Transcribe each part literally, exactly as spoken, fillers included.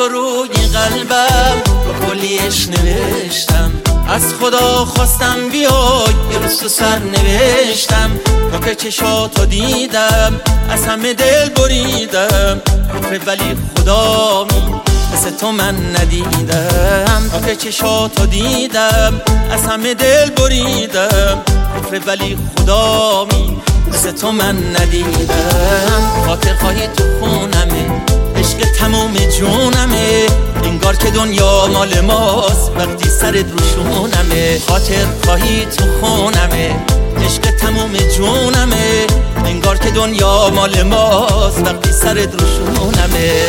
تو روی قلبم با کلیش نوشتم، از خدا خواستم بیای یه روز تو سر نوشتم. تا که چشاتو دیدم از همه دل بریدم، آخه ولی خدا می مثل تو من ندیدم. تا که چشاتو دیدم از همه دل بریدم، آخه ولی خدا می مثل تو من ندیدم. خاطر خواهی تو خونمه، عشق تموم جونمه، انگار که دنیا مال ماست وقتی سرت روشونمه. خاطر خواهی تو خونمه، عشق تموم جونمه، انگار که دنیا مال ماست وقتی سرت روشونمه.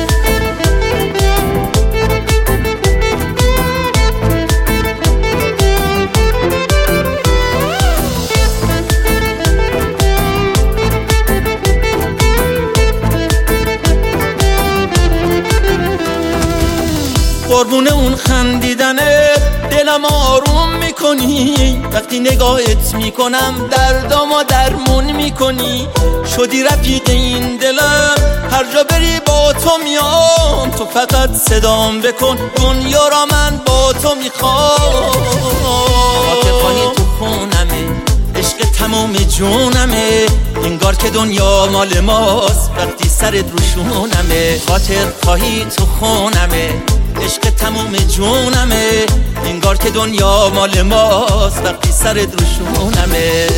قربون اون خندیدنه دلم آروم میکنی، وقتی نگاهت میکنم دردامو درمون میکنی. شدی رفیق این دلم، هر جا بری با تو میام، تو فقط صدام بکن دنیا را من با تو میخوام. خاطر خواهی تو خونمه، عشق تموم جونمه، انگار که دنیا مال ماست وقتی سرت روشونمه. خاطر خواهی تو خونمه، عشق تموم جونمه، انگار که دنیا مال ماست وقتی سرت روشونمه.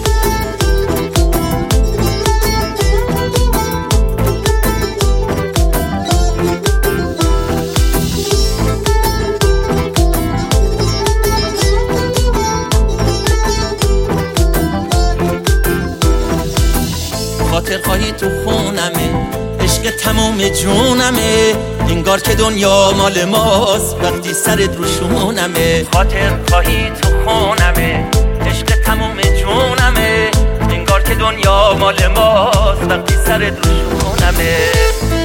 خاطر خواهی تو خونمه، عشق تموم جونمه، انگار که دنیا مال ماست وقتی سرت روشونمه. خاطر خواهی تو خونمه، عشق تموم جونمه، انگار که دنیا مال ماست وقتی سرت روشونمه.